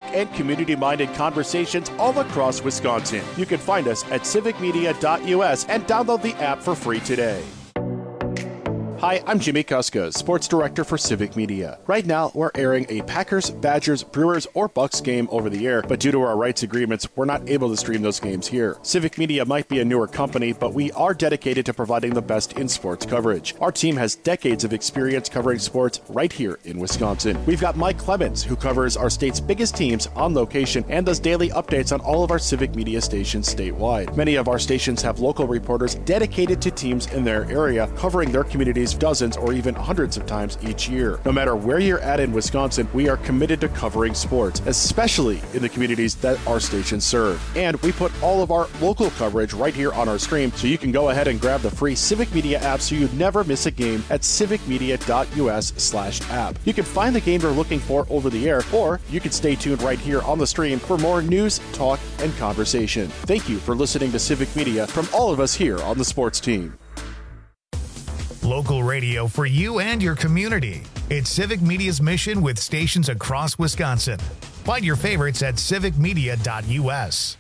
and community-minded conversations all across Wisconsin. You can find us at civicmedia.us and download the app for free today. Hi, I'm Jimmy Kuska, Sports Director for Civic Media. Right now, we're airing a Packers, Badgers, Brewers, or Bucks game over the air, but due to our rights agreements, we're not able to stream those games here. Civic Media might be a newer company, but we are dedicated to providing the best in sports coverage. Our team has decades of experience covering sports right here in Wisconsin. We've got Mike Clemens, who covers our state's biggest teams on location and does daily updates on all of our Civic Media stations statewide. Many of our stations have local reporters dedicated to teams in their area, covering their communities dozens or even hundreds of times each year. No matter where you're at in Wisconsin, we are committed to covering sports, especially in the communities that our stations serve. And we put all of our local coverage right here on our stream, so you can go ahead and grab the free Civic Media app so you never miss a game at civicmedia.us/app. You can find the game you're looking for over the air, or you can stay tuned right here on the stream for more news, talk, and conversation. Thank you for listening to Civic Media from all of us here on the sports team. Local radio for you and your community. It's Civic Media's mission with stations across Wisconsin. Find your favorites at civicmedia.us.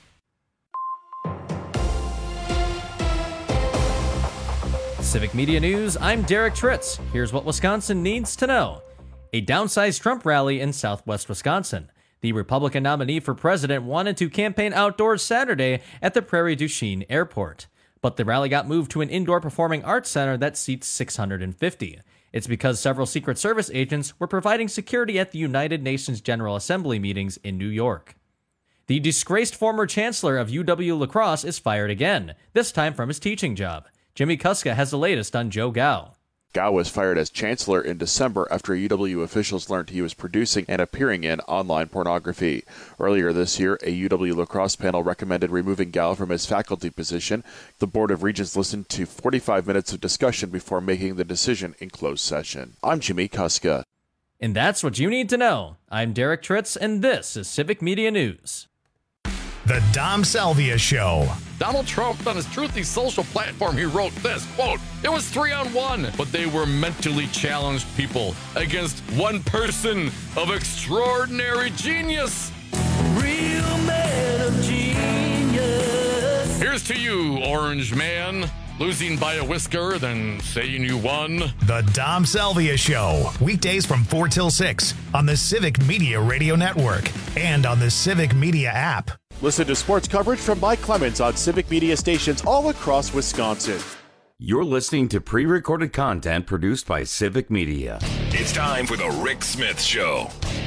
Civic Media News, I'm Derek Tritz. Here's what Wisconsin needs to know. A downsized Trump rally in southwest Wisconsin. The Republican nominee for president wanted to campaign outdoors Saturday at the Prairie du Chien Airport. But the rally got moved to an indoor performing arts center that seats 650. It's because several Secret Service agents were providing security at the United Nations General Assembly meetings in New York. The disgraced former chancellor of UW La Crosse is fired again, this time from his teaching job. Jimmy Kuska has the latest on Joe Gao. Gao was fired as chancellor in December after UW officials learned he was producing and appearing in online pornography. Earlier this year, a UW La Crosse panel recommended removing Gao from his faculty position. The Board of Regents listened to 45 minutes of discussion before making the decision in closed session. I'm Jimmy Kuska. And that's what you need to know. I'm Derek Tritz, and this is Civic Media News. The Dom Salvia Show. Donald Trump, on his Truthy social platform, he wrote this, quote, "It was 3-on-1, but they were mentally challenged people against one person of extraordinary genius." Real man of genius. Here's to you, Orange Man. Losing by a whisker, then saying you won. The Dom Salvia Show. Weekdays from 4 till 6 on the Civic Media Radio Network and on the Civic Media app. Listen to sports coverage from Mike Clemens on Civic Media stations all across Wisconsin. You're listening to pre-recorded content produced by Civic Media. It's time for the Rick Smith Show.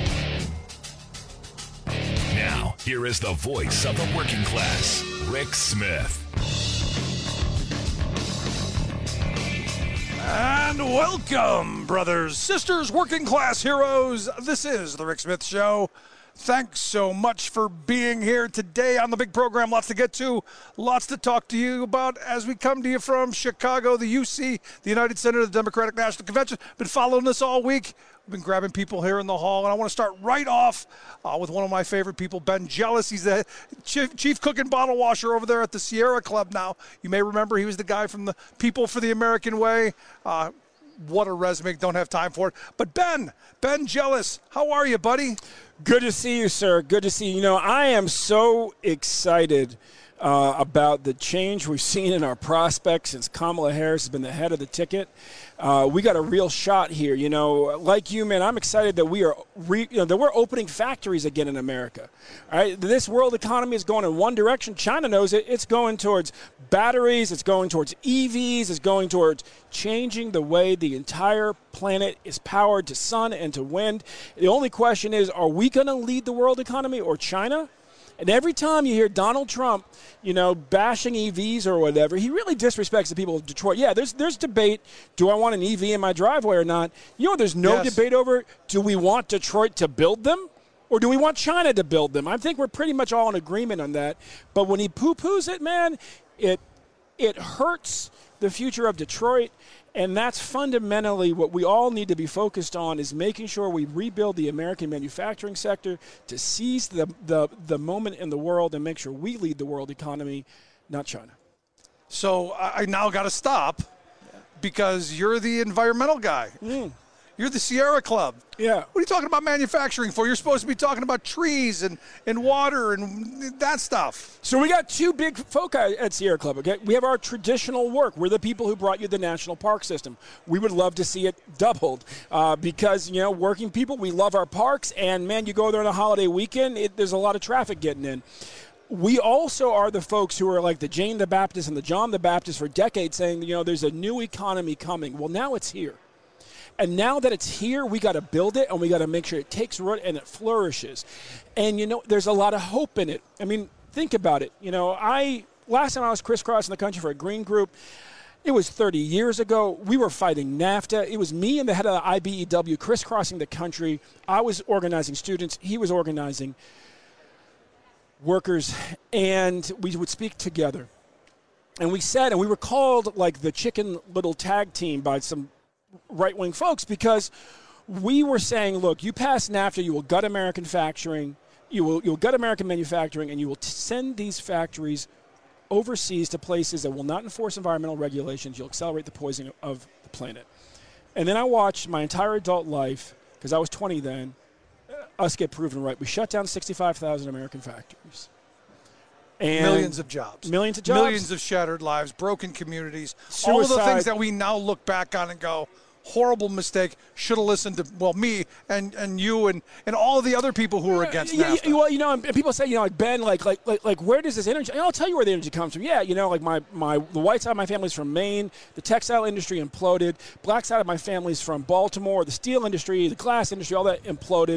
Now, here is the voice of the working class, Rick Smith. And welcome, brothers, sisters, working class heroes. This is the Rick Smith Show. Thanks so much for being here today on the big program. Lots to get to, lots to talk to you about as we come to you from Chicago, the UC, the United Center of the Democratic National Convention. Been following this all week. We've been grabbing people here in the hall, and I want to start right off with one of my favorite people, Ben Jealous. He's the chief cook and bottle washer over there at the Sierra Club now. You may remember he was the guy from the People for the American Way. What a resume. Don't have time for it. But Ben Jealous, how are you, buddy? Good to see you, sir. Good to see you. You know, I am so excited about the change we've seen in our prospects since Kamala Harris has been the head of the ticket. We got a real shot here. You know, like you, man, I'm excited that we are that we're opening factories again in America. All right, this world economy is going in one direction. China knows it. It's going towards batteries. It's going towards EVs. It's going towards changing the way the entire planet is powered to sun and to wind. The only question is, are we going to lead the world economy or China? And every time you hear Donald Trump, you know, bashing EVs or whatever, he really disrespects the people of Detroit. Yeah, there's debate. Do I want an EV in my driveway or not? You know, there's no debate over, do we want Detroit to build them or do we want China to build them? I think we're pretty much all in agreement on that. But when he poo-poos it, man, it hurts the future of Detroit. And that's fundamentally what we all need to be focused on, is making sure we rebuild the American manufacturing sector to seize the moment in the world and make sure we lead the world economy, not China. So I now got to stop because you're the environmental guy. You're the Sierra Club. Yeah. What are you talking about manufacturing for? You're supposed to be talking about trees and water and that stuff. So we got two big foci at Sierra Club. Okay? We have our traditional work. We're the people who brought you the national park system. We would love to see it doubled because, working people, we love our parks. And, man, you go there on a holiday weekend, there's a lot of traffic getting in. We also are the folks who are like the Jane the Baptist and the John the Baptist for decades saying, there's a new economy coming. Well, now it's here. And now that it's here, we got to build it, and we got to make sure it takes root and it flourishes. And, there's a lot of hope in it. I mean, think about it. Last time I was crisscrossing the country for a green group, it was 30 years ago. We were fighting NAFTA. It was me and the head of the IBEW crisscrossing the country. I was organizing students. He was organizing workers, and we would speak together. And we said, and we were called like the Chicken Little tag team by some right-wing folks because we were saying, look, you pass NAFTA, you will gut American manufacturing, you'll gut American manufacturing, and you will send these factories overseas to places that will not enforce environmental regulations. You'll accelerate the poisoning of the planet. And then I watched my entire adult life, because I was 20 then, us get proven right. We shut down 65,000 American factories. And millions of jobs. Millions of shattered lives, broken communities. Suicide. All of the things that we now look back on and go, horrible mistake, should have listened to, me and you and all of the other people who were against NAFTA. Well, and people say, like, Ben, like where does this energy, I'll tell you where the energy comes from. Yeah, like the white side of my family's from Maine, the textile industry imploded, black side of my family's from Baltimore, the steel industry, the glass industry, all that imploded.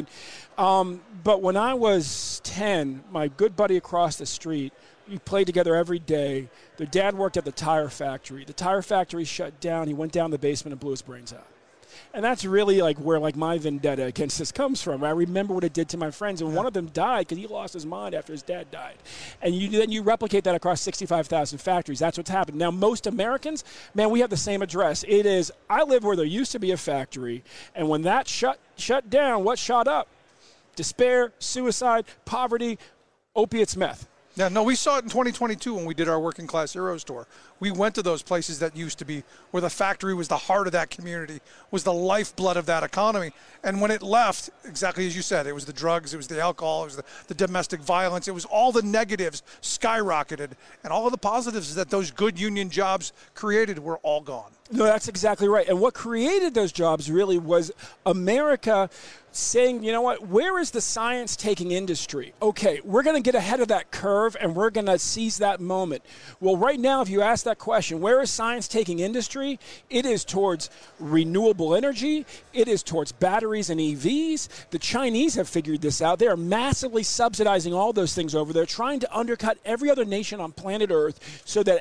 But when I was 10, my good buddy across the street, we played together every day. Their dad worked at the tire factory. The tire factory shut down. He went down the basement and blew his brains out. And that's really where my vendetta against this comes from. I remember what it did to my friends, and one of them died because he lost his mind after his dad died. And then you replicate that across 65,000 factories. That's what's happened. Now, most Americans, man, we have the same address. It is, I live where there used to be a factory, and when that shut down, what shot up? Despair, suicide, poverty, opiates, meth. Yeah, no, we saw it in 2022 when we did our Working Class Heroes tour. We went to those places that used to be where the factory was the heart of that community, was the lifeblood of that economy. And when it left, exactly as you said, it was the drugs, it was the alcohol, it was the domestic violence, it was all the negatives skyrocketed. And all of the positives that those good union jobs created were all gone. No, that's exactly right. And what created those jobs really was America saying, you know what, where is the science-taking industry? Okay, we're going to get ahead of that curve, and we're going to seize that moment. Well, right now, if you ask that question, where is science-taking industry? It is towards renewable energy. It is towards batteries and EVs. The Chinese have figured this out. They are massively subsidizing all those things over there, trying to undercut every other nation on planet Earth so that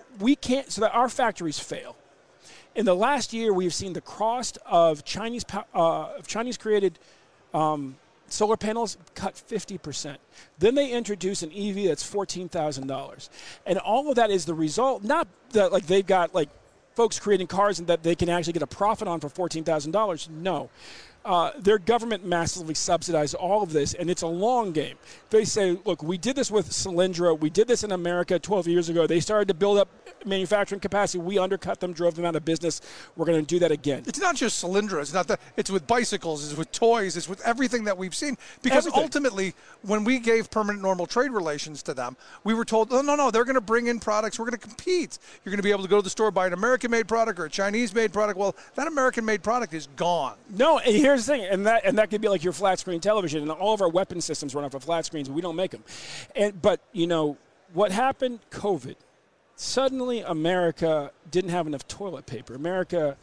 our factories fail. In the last year, we've seen the cost of Chinese-created solar panels cut 50%. Then they introduce an EV that's $14,000. And all of that is the result, not that they've got folks creating cars and that they can actually get a profit on for $14,000. No. Their government massively subsidized all of this, and it's a long game. They say, look, we did this with Solyndra. We did this in America 12 years ago. They started to build up manufacturing capacity. We undercut them, drove them out of business. We're going to do that again. It's not just Solyndra. It's not that. It's with bicycles. It's with toys. It's with everything that we've seen. Because ultimately, when we gave permanent normal trade relations to them, we were told, no, they're going to bring in products. We're going to compete. You're going to be able to go to the store, buy an American-made product or a Chinese-made product. Well, that American-made product is gone. No, and here's the thing, and that could be like your flat screen television, and all of our weapon systems run off of flat screens, but we don't make them. But what happened? COVID. Suddenly, America didn't have enough toilet paper. America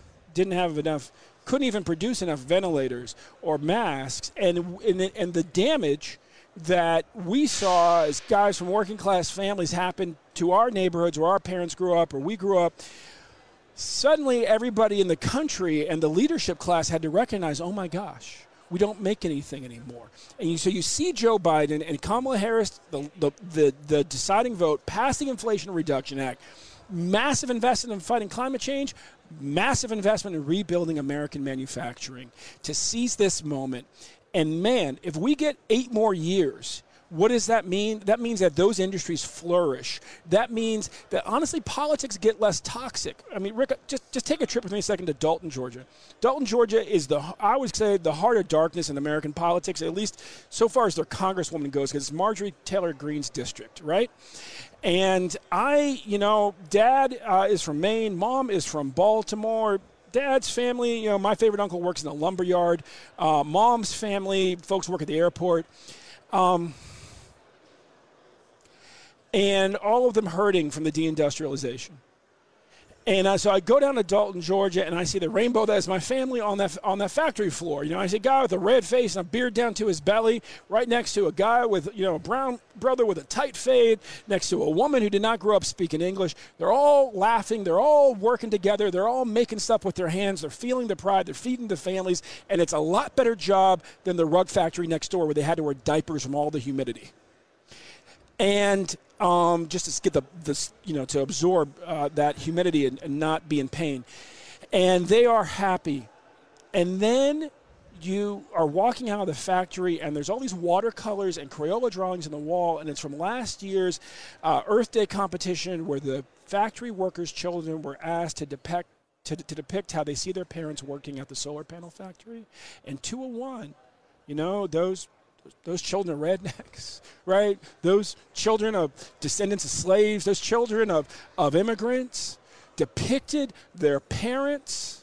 couldn't even produce enough ventilators or masks, and the damage that we saw as guys from working class families happen to our neighborhoods where our parents grew up or we grew up. Suddenly, everybody in the country and the leadership class had to recognize, oh my gosh, we don't make anything anymore. And so you see Joe Biden and Kamala Harris, the deciding vote, pass the Inflation Reduction Act, massive investment in fighting climate change, massive investment in rebuilding American manufacturing to seize this moment. And man, if we get 8 more years What does that mean? That means that those industries flourish. That means that, honestly, politics get less toxic. I mean, Rick, just take a trip with me a second to Dalton, Georgia. Dalton, Georgia is I would say, the heart of darkness in American politics, at least so far as their congresswoman goes, because it's Marjorie Taylor Greene's district, right? And Dad is from Maine. Mom is from Baltimore. Dad's family, my favorite uncle works in a lumber yard. Mom's family, folks work at the airport. And all of them hurting from the deindustrialization. And so I go down to Dalton, Georgia, and I see the rainbow that is my family on that factory floor. I see a guy with a red face and a beard down to his belly, right next to a guy with, a brown brother with a tight fade, next to a woman who did not grow up speaking English. They're all laughing. They're all working together. They're all making stuff with their hands. They're feeling the pride. They're feeding the families. And it's a lot better job than the rug factory next door where they had to wear diapers from all the humidity. And just to get to absorb that humidity and not be in pain. And they are happy. And then you are walking out of the factory, and there's all these watercolors and Crayola drawings on the wall, and it's from last year's Earth Day competition where the factory workers' children were asked to depict how they see their parents working at the solar panel factory. And 201, those children are rednecks, right? Those children of descendants of slaves, those children of immigrants depicted their parents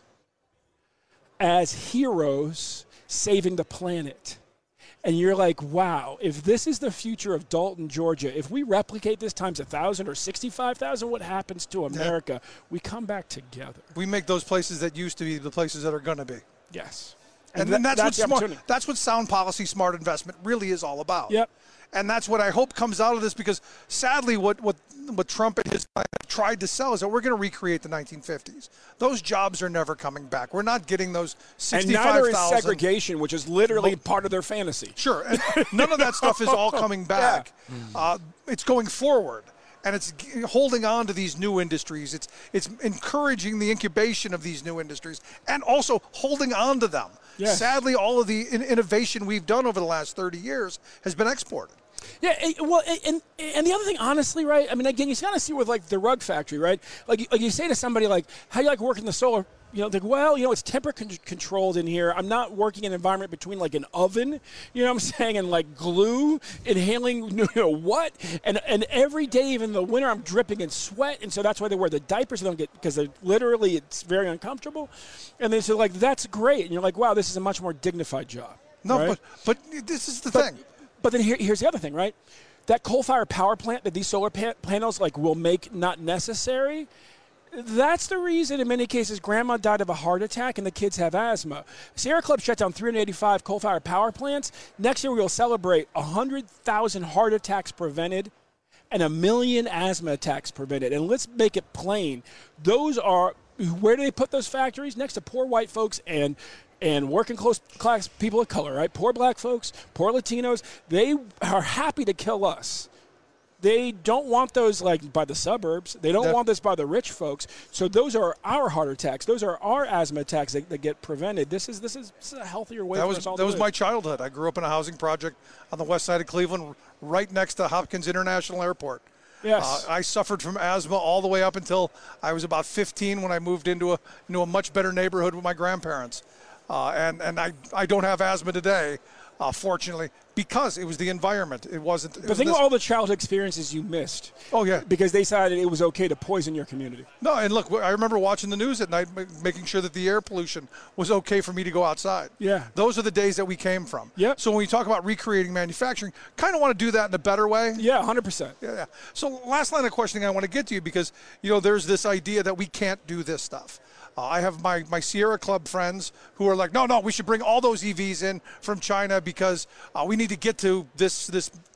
as heroes saving the planet. And you're like, wow, if this is the future of Dalton, Georgia, if we replicate this times 1,000 or 65,000, what happens to America? Yeah. We come back together. We make those places that used to be the places that are going to be. Yes. And then that's what sound policy, smart investment really is all about. Yep. And that's what I hope comes out of this, because sadly what Trump and his tried to sell is that we're going to recreate the 1950s. Those jobs are never coming back. We're not getting those 65,000. And neither is segregation, which is literally part of their fantasy. Sure. And none of that stuff is all coming back. Yeah. It's going forward. And it's holding on to these new industries. It's encouraging the incubation of these new industries and also holding on to them. Yes. Sadly, all of the innovation we've done over the last 30 years has been exported. Yeah, well, and the other thing, honestly, right? I mean, again, you kind of see with, like, the rug factory, right? Like you say to somebody, like, how do you like working in the solar? Like, well, it's temperature controlled in here. I'm not working in an environment between, like, an oven, what I'm saying, and, like, glue, inhaling, what? And every day, even in the winter, I'm dripping in sweat, and so that's why they wear the diapers. They don't get, because they're literally, it's very uncomfortable. And they say, like, that's great. And you're like, wow, this is a much more dignified job. No, right? but this is the thing. But then here's the other thing, right? That coal-fired power plant that these solar panels, like, will make not necessary, that's the reason in many cases grandma died of a heart attack and the kids have asthma. Sierra Club shut down 385 coal-fired power plants. Next year we will celebrate 100,000 heart attacks prevented and 1 million asthma attacks prevented. And let's make it plain. Those are, where do they put those factories? Next to poor white folks and working class people of color, right? Poor black folks, poor Latinos. They are happy to kill us. They don't want those, like, by the suburbs. They don't want this by the rich folks. So those are our heart attacks. Those are our asthma attacks that get prevented. This is a healthier way for us all to live. That was my childhood. I grew up in a housing project on the west side of Cleveland, right next to Hopkins International Airport. Yes. I suffered from asthma all the way up until I was about 15 when I moved into a much better neighborhood with my grandparents. And I don't have asthma today, fortunately, because it was the environment. It wasn't. But think of all the childhood experiences you missed. Oh, yeah. Because they decided it was okay to poison your community. No, and look, I remember watching the news at night, making sure that the air pollution was okay for me to go outside. Yeah. Those are the days that we came from. Yeah. So when we talk about recreating manufacturing, kind of want to do that in a better way. Yeah, 100%. Yeah. So last line of questioning I want to get to you, because, there's this idea that we can't do this stuff. I have my Sierra Club friends who are like, no, we should bring all those EVs in from China because we need to get to this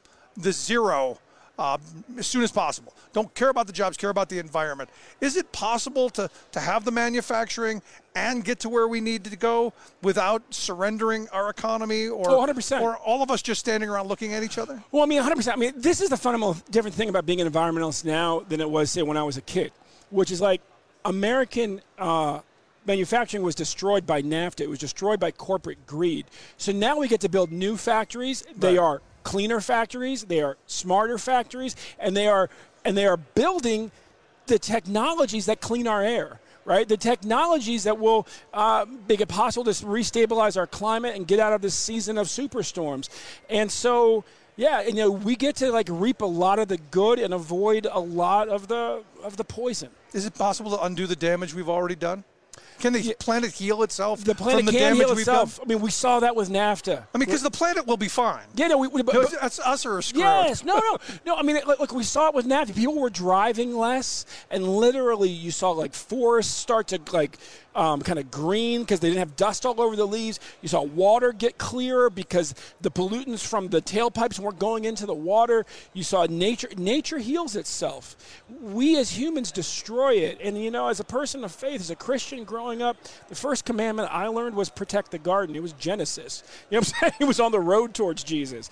zero as soon as possible. Don't care about the jobs, care about the environment. Is it possible to have the manufacturing and get to where we need to go without surrendering our economy, or 100%. Or all of us just standing around looking at each other? Well, 100%. This is the fundamental different thing about being an environmentalist now than it was, say, when I was a kid, which is like, American manufacturing was destroyed by NAFTA. It was destroyed by corporate greed. So now we get to build new factories. Right. They are cleaner factories, they are smarter factories, and they are building the technologies that clean our air. Right, the technologies that will make it possible to restabilize our climate and get out of this season of superstorms. And so, yeah, we get to reap a lot of the good and avoid a lot of the poison. Is it possible to undo the damage we've already done? Can the planet heal itself? The planet from the can damage heal we've itself. done? I mean, we saw that with NAFTA. I mean, because the planet will be fine. Yeah, no, that's us or a screw. Yes, no. I mean, look, we saw it with NAFTA. People were driving less, and literally, you saw forests start to kind of green because they didn't have dust all over the leaves. You saw water get clearer because the pollutants from the tailpipes weren't going into the water. You saw nature heals itself. We as humans destroy it. And, as a person of faith, as a Christian growing up, the first commandment I learned was protect the garden. It was Genesis. You know what I'm saying? It was on the road towards Jesus.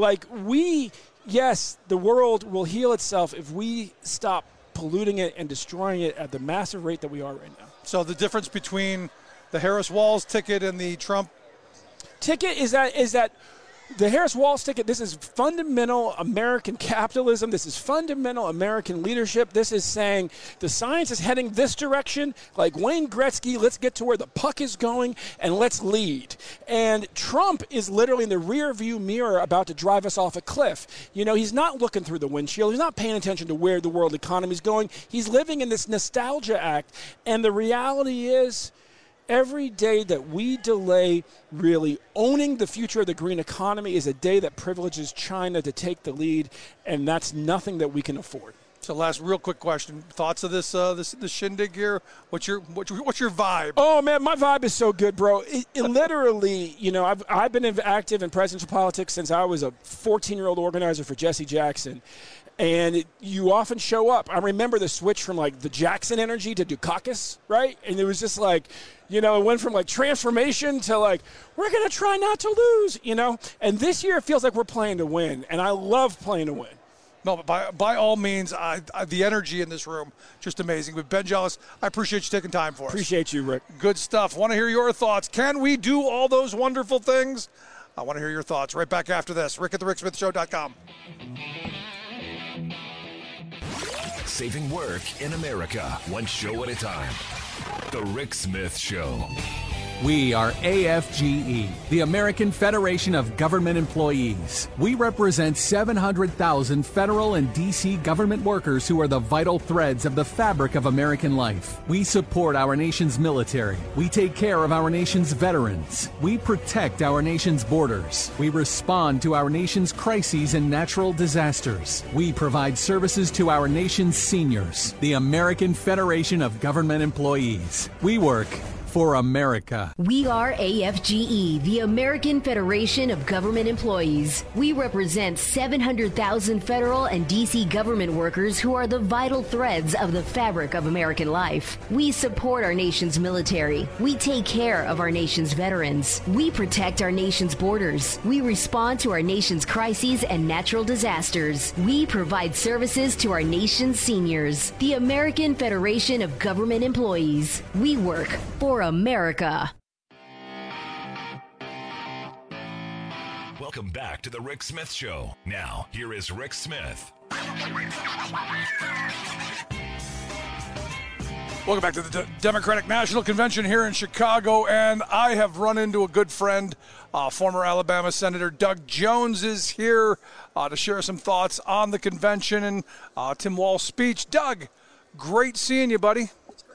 Yes, the world will heal itself if we stop polluting it and destroying it at the massive rate that we are right now. So the difference between the Harris-Walz ticket and the Trump ticket is that the Harris-Walz ticket, this is fundamental American capitalism. This is fundamental American leadership. This is saying the science is heading this direction. Like Wayne Gretzky, let's get to where the puck is going and let's lead. And Trump is literally in the rear view mirror about to drive us off a cliff. He's not looking through the windshield. He's not paying attention to where the world economy is going. He's living in this nostalgia act. And the reality is, every day that we delay really owning the future of the green economy is a day that privileges China to take the lead, and that's nothing that we can afford. So, last real quick question: thoughts of this shindig here? What's your vibe? Oh man, my vibe is so good, bro. It literally, I've been active in presidential politics since I was a 14-year-old organizer for Jesse Jackson. And you often show up. I remember the switch from the Jackson energy to Dukakis, right? And it was just it went from transformation to we're going to try not to lose, And this year it feels like we're playing to win. And I love playing to win. No, but by all means, the energy in this room, just amazing. But Ben Jealous, I appreciate you taking time for us. Appreciate you, Rick. Good stuff. Want to hear your thoughts. Can we do all those wonderful things? I want to hear your thoughts. Right back after this. Rick at thericksmithshow.com. Saving work in America, one show at a time. The Rick Smith Show. We are AFGE, the American Federation of Government Employees. We represent 700,000 federal and D.C. government workers who are the vital threads of the fabric of American life. We support our nation's military. We take care of our nation's veterans. We protect our nation's borders. We respond to our nation's crises and natural disasters. We provide services to our nation's seniors. The American Federation of Government Employees. We work for America. We are AFGE, the American Federation of Government Employees. We represent 700,000 federal and D.C. government workers who are the vital threads of the fabric of American life. We support our nation's military. We take care of our nation's veterans. We protect our nation's borders. We respond to our nation's crises and natural disasters. We provide services to our nation's seniors. The American Federation of Government Employees. We work for America. Welcome back to the Rick Smith Show. Now, here is Rick Smith. Welcome back to the Democratic National Convention here in Chicago, and I have run into a good friend, former Alabama Senator Doug Jones is here to share some thoughts on the convention and Tim Walz's speech. Doug, great seeing you, buddy.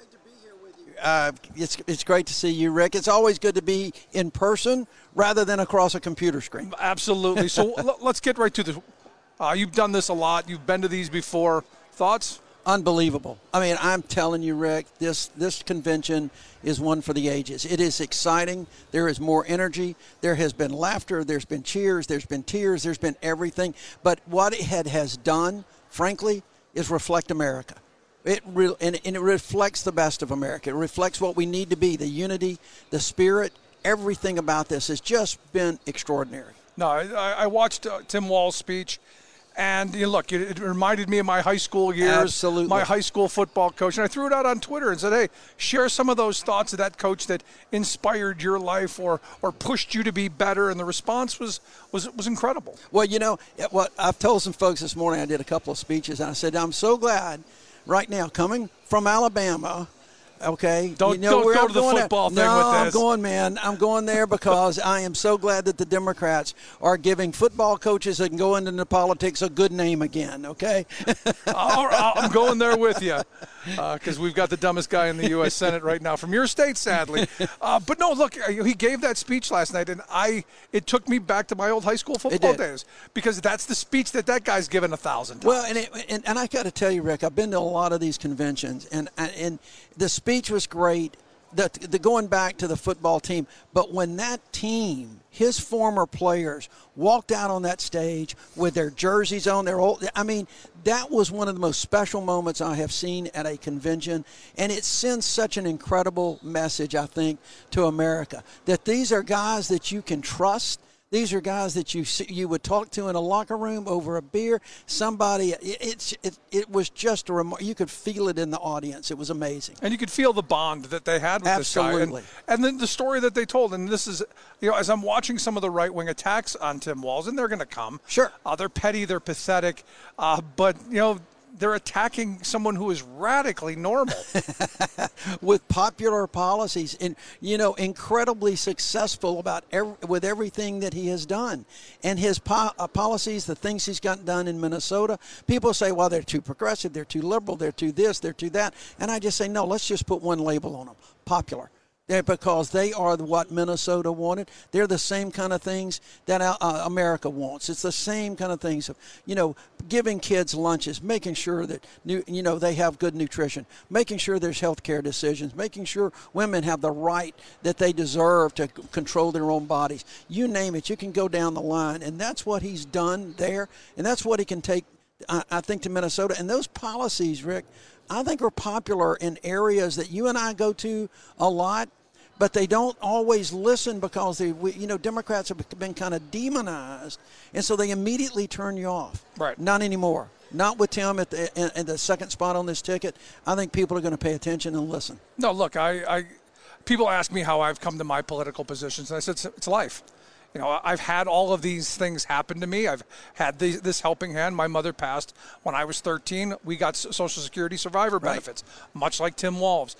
It's great to see you, Rick. It's always good to be in person rather than across a computer screen. Absolutely. So let's get right to this. You've done this a lot. You've been to these before. Thoughts? Unbelievable. I mean, I'm telling you, Rick, this convention is one for the ages. It is exciting. There is more energy. There has been laughter. There's been cheers. There's been tears. There's been everything. But what it has done, frankly, is reflect America. It reflects the best of America. It reflects what we need to be, the unity, the spirit. Everything about this has just been extraordinary. No, I watched Tim Walz's speech, And look, it reminded me of my high school years. Absolutely. My high school football coach. And I threw it out on Twitter and said, hey, share some of those thoughts of that coach that inspired your life or pushed you to be better. And the response was incredible. Well, what I've told some folks this morning, I did a couple of speeches, and I said, I'm so glad right now, coming from Alabama, okay. Don't go to the football thing with this. I'm going, man. I'm going there because I am so glad that the Democrats are giving football coaches that can go into politics a good name again, okay? I'm going there with you because we've got the dumbest guy in the U.S. Senate right now from your state, sadly. But no, look, he gave that speech last night, and it took me back to my old high school football days because that's the speech that guy's given 1,000 times. Well, and I got to tell you, Rick, I've been to a lot of these conventions, and the speech was great, the going back to the football team. But when that team, his former players, walked out on that stage with their jerseys on, that was one of the most special moments I have seen at a convention. And it sends such an incredible message, I think, to America, that these are guys that you can trust. These are guys that you would talk to in a locker room over a beer. Somebody, it was just you could feel it in the audience. It was amazing. And you could feel the bond that they had with Absolutely. this guy. And then the story that they told. And this is, as I'm watching some of the right-wing attacks on Tim Walz, and they're going to come. Sure. They're petty, they're pathetic. But, they're attacking someone who is radically normal. With popular policies and, incredibly successful with everything that he has done. And his policies, the things he's gotten done in Minnesota, people say, well, they're too progressive, they're too liberal, they're too this, they're too that. And I just say, no, let's just put one label on them, popular. Because they are what Minnesota wanted. They're the same kind of things that America wants. It's the same kind of things of, giving kids lunches, making sure that, they have good nutrition, making sure there's health care decisions, making sure women have the right that they deserve to control their own bodies. You name it, you can go down the line. And that's what he's done there. And that's what he can take, I think, to Minnesota. And those policies, Rick, I think are popular in areas that you and I go to a lot, but they don't always listen because Democrats have been kind of demonized, and so they immediately turn you off. Right. Not anymore. Not with Tim at the second spot on this ticket. I think people are going to pay attention and listen. No, look, people ask me how I've come to my political positions, and I said it's life. I've had all of these things happen to me. I've had this helping hand. My mother passed when I was 13. We got Social Security survivor benefits, much like Tim Walz.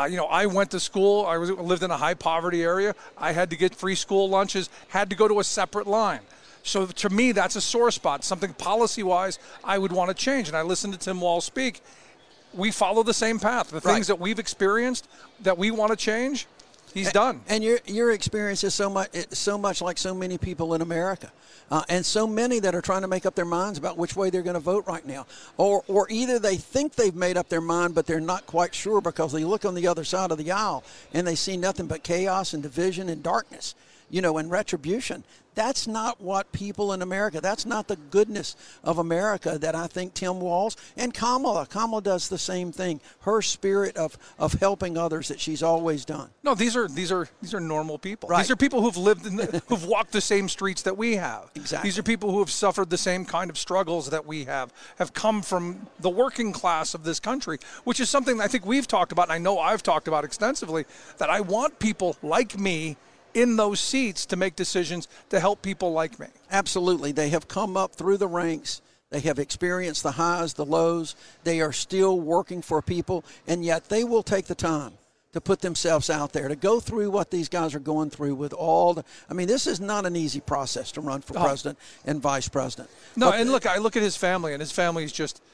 I went to school. I lived in a high poverty area. I had to get free school lunches, had to go to a separate line. So to me, that's a sore spot, something policy-wise I would want to change. And I listened to Tim Walz speak. We follow the same path. The things that we've experienced that we want to change, he's done. And your experience is so much like so many people in America, and so many that are trying to make up their minds about which way they're going to vote right now, or either they think they've made up their mind but they're not quite sure because they look on the other side of the aisle and they see nothing but chaos and division and darkness, and retribution. That's not what people in America, that's not the goodness of America that I think Tim Walz and Kamala does the same thing. Her spirit of helping others that she's always done. No, these are normal people. Right. These are people who've lived who've walked the same streets that we have. Exactly. These are people who have suffered the same kind of struggles that we have come from the working class of this country, which is something I think we've talked about, and I know I've talked about extensively, that I want people like me in those seats to make decisions to help people like me. Absolutely. They have come up through the ranks. They have experienced the highs, the lows. They are still working for people, and yet they will take the time to put themselves out there, to go through what these guys are going through with this is not an easy process to run for president and vice president. No, and look, I look at his family, and his family is just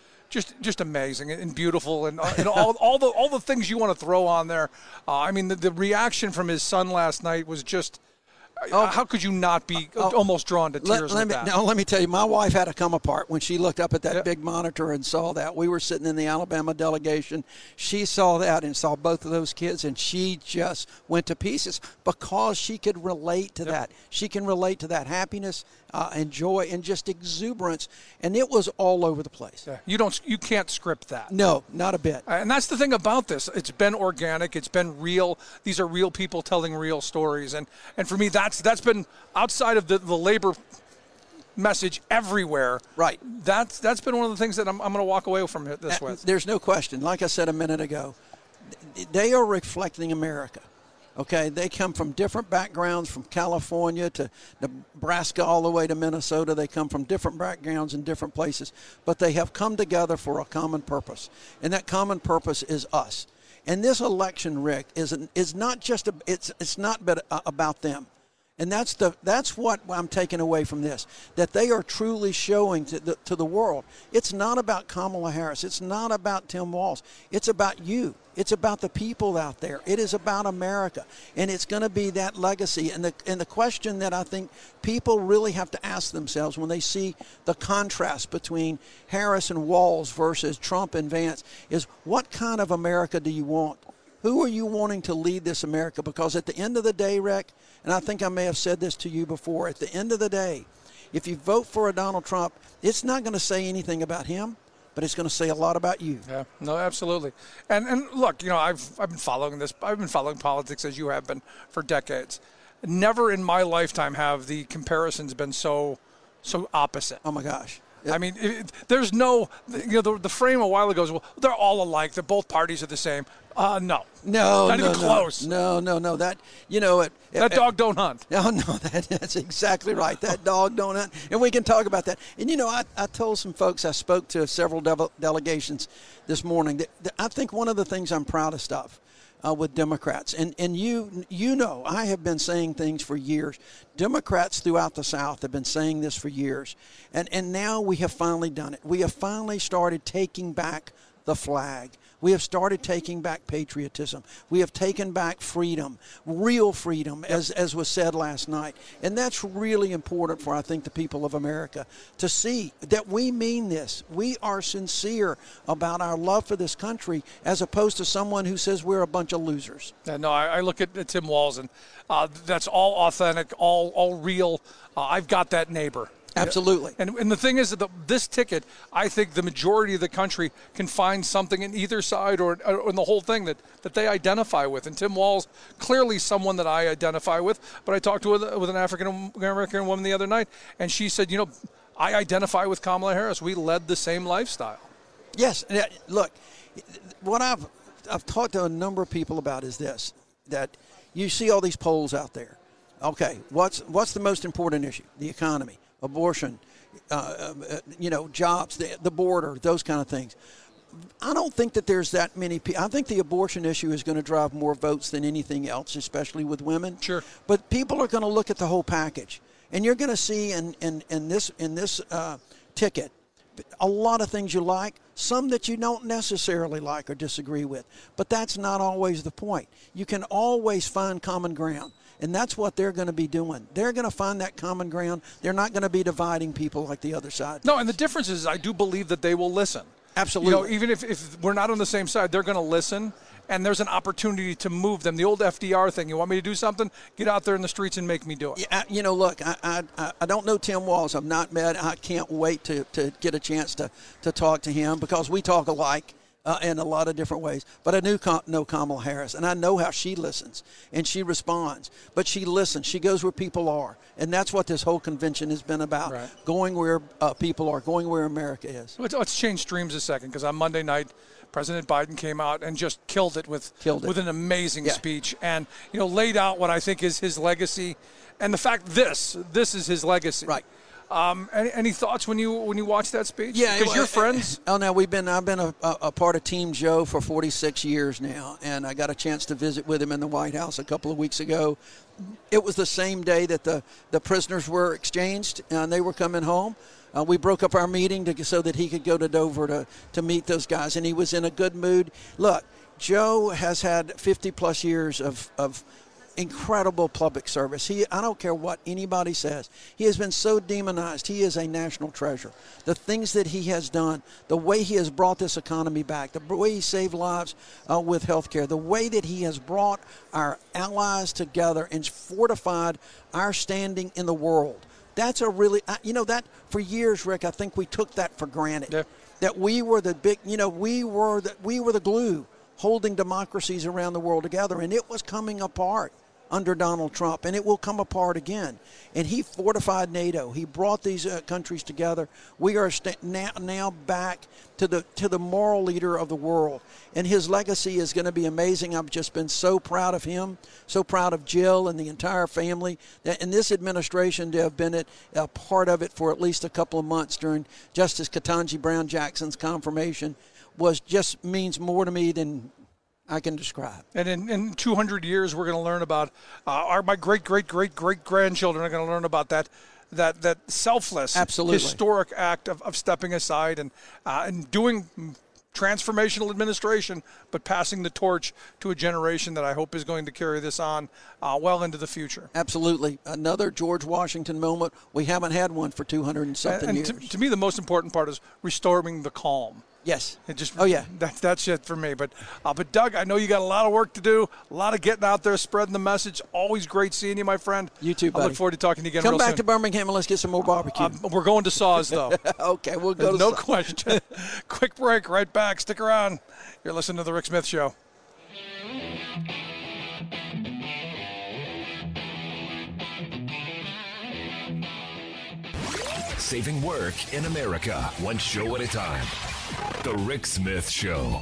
amazing and beautiful, and all the things you want to throw on there. The reaction from his son last night was just. How could you not be almost drawn to tears with that? Let me tell you, my wife had to come apart when she looked up at that big monitor and saw that. We were sitting in the Alabama delegation. She saw that and saw both of those kids, and she just went to pieces because she could relate to that. She can relate to that happiness and joy and just exuberance, and it was all over the place. Yeah. You can't script that. No, not a bit. And that's the thing about this. It's been organic. It's been real. These are real people telling real stories, and for me, that's been outside of the labor message everywhere. Right. That's been one of the things that I'm going to walk away from this with. There's no question. Like I said a minute ago, they are reflecting America. Okay, they come from different backgrounds, from California to Nebraska all the way to Minnesota. They come from different backgrounds in different places, but they have come together for a common purpose, and that common purpose is us. And this election, Rick, is not just it's not about them. And that's what I'm taking away from this, that they are truly showing to the world. It's not about Kamala Harris. It's not about Tim Walz. It's about you. It's about the people out there. It is about America. And it's going to be that legacy. And the question that I think people really have to ask themselves when they see the contrast between Harris and Walz versus Trump and Vance is, what kind of America do you want? Who are you wanting to lead this America? Because at the end of the day, Rick, and I think I may have said this to you before, at the end of the day, if you vote for a Donald Trump, it's not going to say anything about him, but it's going to say a lot about you. Yeah, no, absolutely. And look, I've been following this. I've been following politics as you have been for decades. Never in my lifetime have the comparisons been so opposite. Oh my gosh. Yep. I mean, there's no, the frame a while ago is, well, they're all alike. Both parties are the same. No. Not even close. No. That dog don't hunt. No, that's exactly right. That dog don't hunt. And we can talk about that. And, I told some folks, I spoke to several delegations this morning, that I think one of the things I'm proudest of with Democrats, and I have been saying things for years. Democrats throughout the South have been saying this for years. And now we have finally done it. We have finally started taking back the flag. We have started taking back patriotism. We have taken back freedom, real freedom, as was said last night. And that's really important for, I think, the people of America to see that we mean this. We are sincere about our love for this country, as opposed to someone who says we're a bunch of losers. Yeah, no, I look at Tim Walz, and that's all authentic, all real. I've got that neighbor. Absolutely. And the thing is that this ticket, I think the majority of the country can find something in either side or in the whole thing that they identify with. And Tim Walz, clearly someone that I identify with. But I talked with an African-American woman the other night, and she said, I identify with Kamala Harris. We led the same lifestyle. Yes. Look, what I've talked to a number of people about is this, that you see all these polls out there. Okay, what's the most important issue? The economy. Abortion, jobs, the border, those kind of things. I don't think that there's that many people. I think the abortion issue is going to drive more votes than anything else, especially with women. Sure. But people are going to look at the whole package, and you're going to see in this ticket a lot of things you like, some that you don't necessarily like or disagree with. But that's not always the point. You can always find common ground. And that's what they're going to be doing. They're going to find that common ground. They're not going to be dividing people like the other side. No, and the difference is I do believe that they will listen. Absolutely. Even if we're not on the same side, they're going to listen, and there's an opportunity to move them. The old FDR thing, you want me to do something? Get out there in the streets and make me do it. Yeah, look, I don't know Tim Walz. I've not met. I can't wait to get a chance to talk to him, because we talk alike. In a lot of different ways. But I know Kamala Harris, and I know how she listens, and she responds. But she listens. She goes where people are. And that's what this whole convention has been about, right. Going where people are, going where America is. Let's change streams a second, because on Monday night, President Biden came out and just killed it with an amazing speech, and laid out what I think is his legacy, and the fact this is his legacy. Right. Any thoughts when you watch that speech? Yeah, because you're friends. Oh no, I've been a part of Team Joe for 46 years now, and I got a chance to visit with him in the White House a couple of weeks ago. It was the same day that the prisoners were exchanged and they were coming home. We broke up our meeting so that he could go to Dover to meet those guys, and he was in a good mood. Look, Joe has had 50-plus years of incredible public service. I don't care what anybody says. He has been so demonized. He is a national treasure. The things that he has done, the way he has brought this economy back, the way he saved lives with health care, the way that he has brought our allies together and fortified our standing in the world. That's a really, that for years, Rick, I think we took that for granted. Yeah. That we were the big, we were the glue holding democracies around the world together, and it was coming apart. under Donald Trump, and it will come apart again. And he fortified NATO. He brought these countries together. We are now back to the moral leader of the world, and his legacy is going to be amazing. I've just been so proud of him, so proud of Jill and the entire family, that in this administration to have been a part of it for at least a couple of months during Justice Ketanji Brown Jackson's confirmation just means more to me than I can describe. And in 200 years, we're going to learn about my great-great-great-great-grandchildren are going to learn about that selfless, historic act of stepping aside and doing transformational administration, but passing the torch to a generation that I hope is going to carry this on well into the future. Absolutely. Another George Washington moment. We haven't had one for 200 and something years. To me, the most important part is restoring the calm. Yes. Yeah. That's it for me. But Doug, I know you got a lot of work to do, a lot of getting out there, spreading the message. Always great seeing you, my friend. You too, buddy. I look forward to talking to you again real soon. Come back to Birmingham and let's get some more barbecue. We're going to Saws, though. Okay, we'll go to No Saws. question. Quick break, right back. Stick around. You're listening to The Rick Smith Show. Saving work in America, one show at a time. The Rick Smith Show.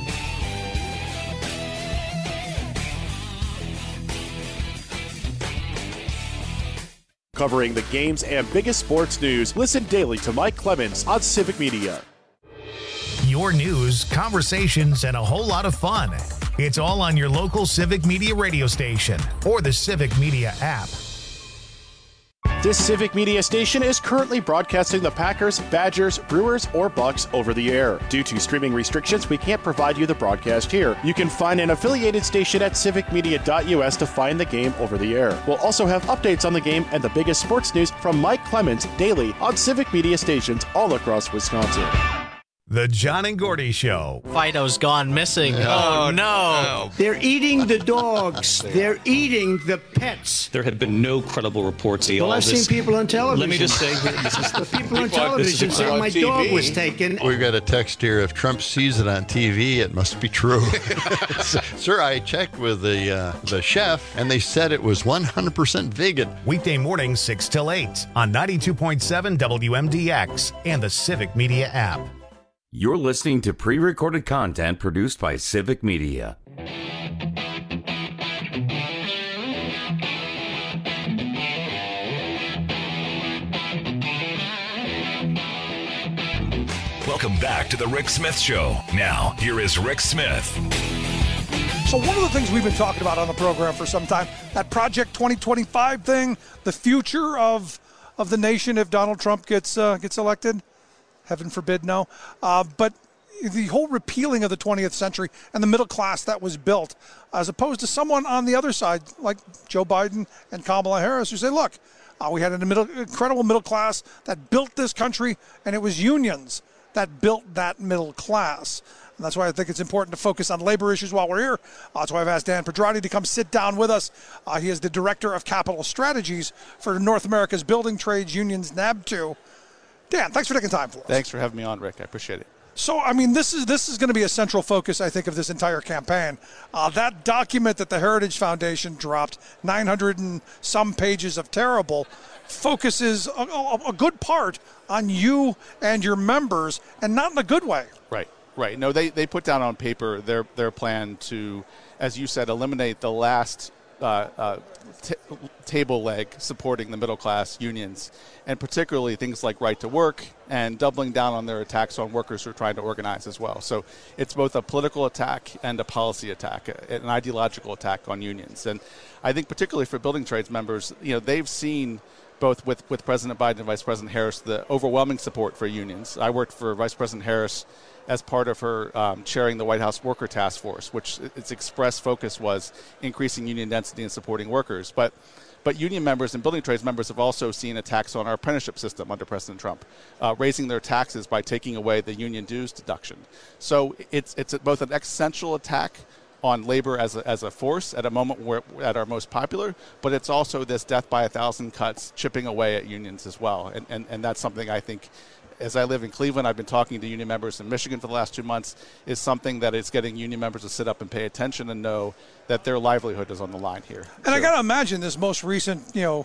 Covering the games and biggest sports news, listen daily to Mike Clemens on Civic Media. Your news, conversations, and a whole lot of fun. It's all on your local Civic Media radio station or the Civic Media app. This Civic Media station is currently broadcasting the Packers, Badgers, Brewers, or Bucks over the air. Due to streaming restrictions, we can't provide you the broadcast here. You can find an affiliated station at civicmedia.us to find the game over the air. We'll also have updates on the game and the biggest sports news from Mike Clemens daily on Civic Media stations all across Wisconsin. The John and Gordy Show. Fido's gone missing. Oh, no. They're eating the dogs. They're eating the pets. There have been no credible reports. Well, I've seen people on television. Let me just say, this is the people on television saying my dog was taken. We've got a text here. If Trump sees it on TV, it must be true. Sir, I checked with the chef, and they said it was 100% vegan. Weekday mornings 6 till 8 on 92.7 WMDX and the Civic Media app. You're listening to pre-recorded content produced by Civic Media. Welcome back to the Rick Smith Show. Now, here is Rick Smith. So one of the things we've been talking about on the program for some time, that Project 2025 thing, the future of the nation if Donald Trump gets elected. Heaven forbid, no. But the whole repealing of the 20th century and the middle class that was built, as opposed to someone on the other side like Joe Biden and Kamala Harris who say, look, we had an incredible middle class that built this country, and it was unions that built that middle class. And that's why I think it's important to focus on labor issues while we're here. That's why I've asked Dan Pedrati to come sit down with us. He is the Director of Capital Strategies for North America's Building Trades Unions, NAB2. Dan, thanks for taking time for us. Thanks for having me on, Rick. I appreciate it. So, I mean, this is going to be a central focus, I think, of this entire campaign. That document that the Heritage Foundation dropped, 900 and some pages of terrible, focuses a good part on you and your members, and not in a good way. Right. No, they put down on paper their plan to, as you said, eliminate the last table leg supporting the middle class unions, and particularly things like right to work, and doubling down on their attacks on workers who are trying to organize as well. So it's both a political attack and a policy attack, an ideological attack on unions. And I think particularly for building trades members, they've seen both with President Biden and Vice President Harris the overwhelming support for unions. I worked for Vice President Harris as part of her chairing the White House Worker Task Force, which its express focus was increasing union density and supporting workers. But union members and building trades members have also seen attacks on our apprenticeship system under President Trump, raising their taxes by taking away the union dues deduction. So it's both an existential attack on labor as a force at a moment where at our most popular, but it's also this death by 1,000 cuts chipping away at unions as well. And that's something I think as I live in Cleveland, I've been talking to union members in Michigan for the last 2 months, is something that is getting union members to sit up and pay attention and know that their livelihood is on the line here. And I got to imagine this most recent,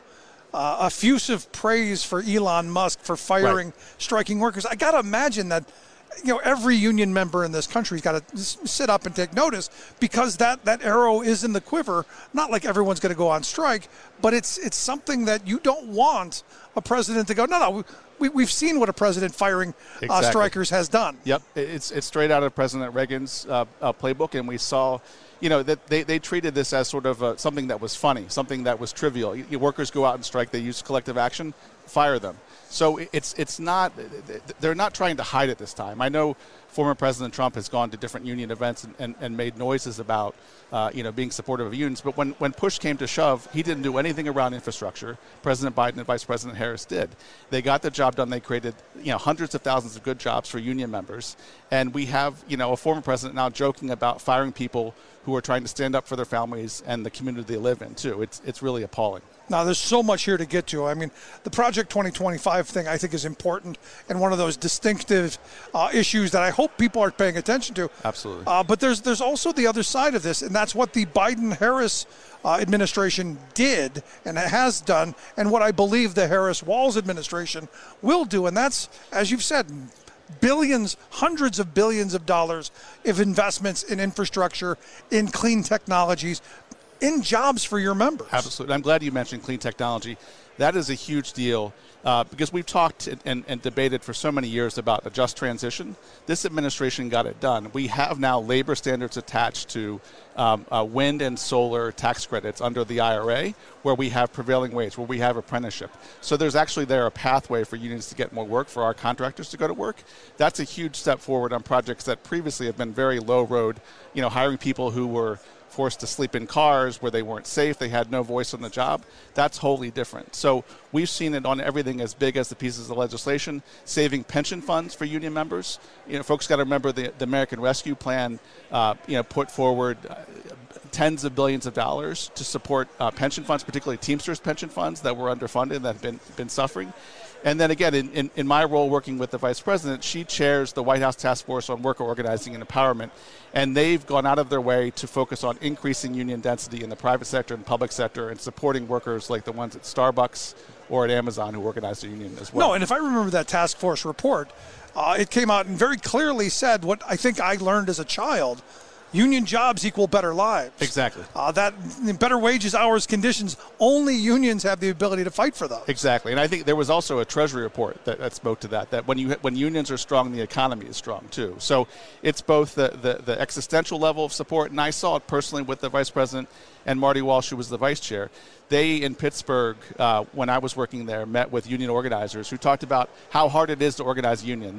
effusive praise for Elon Musk for firing striking workers. I got to imagine that, every union member in this country's got to sit up and take notice, because that arrow is in the quiver. Not like everyone's going to go on strike, but it's something that you don't want a president to go, no, we've seen what a president firing strikers has done. Yep, it's straight out of President Reagan's playbook, and we saw that they treated this as sort of something that was funny, something that was trivial. Workers go out and strike, they use collective action, fire them. So it's not, they're not trying to hide it this time. I know former President Trump has gone to different union events and made noises about, being supportive of unions. But when push came to shove, he didn't do anything around infrastructure. President Biden and Vice President Harris did. They got the job done. They created, hundreds of thousands of good jobs for union members. And we have, a former president now joking about firing people who are trying to stand up for their families and the community they live in, too. It's really appalling. Now, there's so much here to get to. I mean, the Project 2025 thing, I think, is important and one of those distinctive issues that I hope people are paying attention to. Absolutely. But there's also the other side of this, and that's what the Biden-Harris administration did and has done, and what I believe the Harris-Walz administration will do. And that's, as you've said, billions, hundreds of billions of dollars of investments in infrastructure, in clean technologies, in jobs for your members. Absolutely. I'm glad you mentioned clean technology. That is a huge deal because we've talked and debated for so many years about a just transition. This administration got it done. We have now labor standards attached to wind and solar tax credits under the IRA, where we have prevailing wage, where we have apprenticeship. So there's actually a pathway for unions to get more work, for our contractors to go to work. That's a huge step forward on projects that previously have been very low road, hiring people who were forced to sleep in cars where they weren't safe, they had no voice on the job. That's wholly different. So we've seen it on everything as big as the pieces of legislation, saving pension funds for union members. Folks got to remember the American Rescue Plan, put forward tens of billions of dollars to support pension funds, particularly Teamsters pension funds that were underfunded, that have been suffering. And then again, in my role working with the Vice President, she chairs the White House Task Force on Worker Organizing and Empowerment, and they've gone out of their way to focus on increasing union density in the private sector and public sector and supporting workers like the ones at Starbucks or at Amazon who organize the union as well. No, and if I remember that task force report, it came out and very clearly said what I think I learned as a child: union jobs equal better lives. Exactly. That better wages, hours, conditions, only unions have the ability to fight for those. Exactly. And I think there was also a Treasury report that spoke to that when unions are strong, the economy is strong too. So it's both the existential level of support, and I saw it personally with the Vice President and Marty Walsh, who was the Vice Chair. They, in Pittsburgh, when I was working there, met with union organizers who talked about how hard it is to organize a union,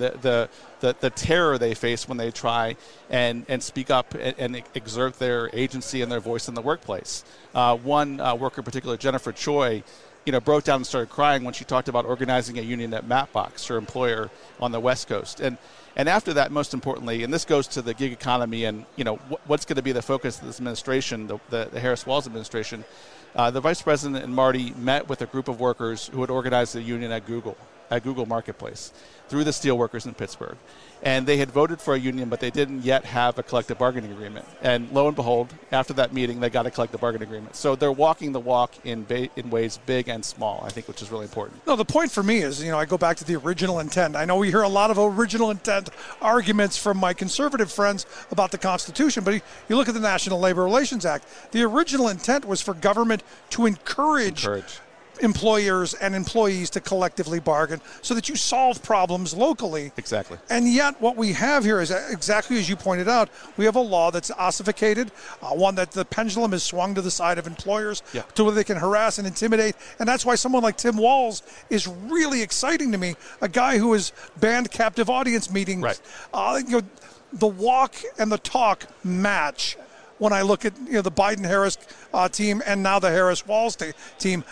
the terror they face when they try and speak up and exert their agency and their voice in the workplace. One worker in particular, Jennifer Choi, broke down and started crying when she talked about organizing a union at Mapbox, her employer on the West Coast. And after that, most importantly, and this goes to the gig economy and what's going to be the focus of this administration, the Harris-Walz administration, the Vice President and Marty met with a group of workers who had organized a union at Google Marketplace through the steelworkers in Pittsburgh. And they had voted for a union, but they didn't yet have a collective bargaining agreement. And lo and behold, after that meeting, they got a collective bargaining agreement. So they're walking the walk in ways big and small, I think, which is really important. No, the point for me is, I go back to the original intent. I know we hear a lot of original intent arguments from my conservative friends about the Constitution, but you look at the National Labor Relations Act. The original intent was for government to encourage employers and employees to collectively bargain so that you solve problems locally. Exactly. And yet what we have here is exactly as you pointed out. We have a law that's ossificated, one that the pendulum is swung to the side of employers to where they can harass and intimidate. And that's why someone like Tim Walz is really exciting to me, a guy who has banned captive audience meetings. Right. The walk and the talk match. When I look at the Biden-Harris team and now the Harris-Walz team,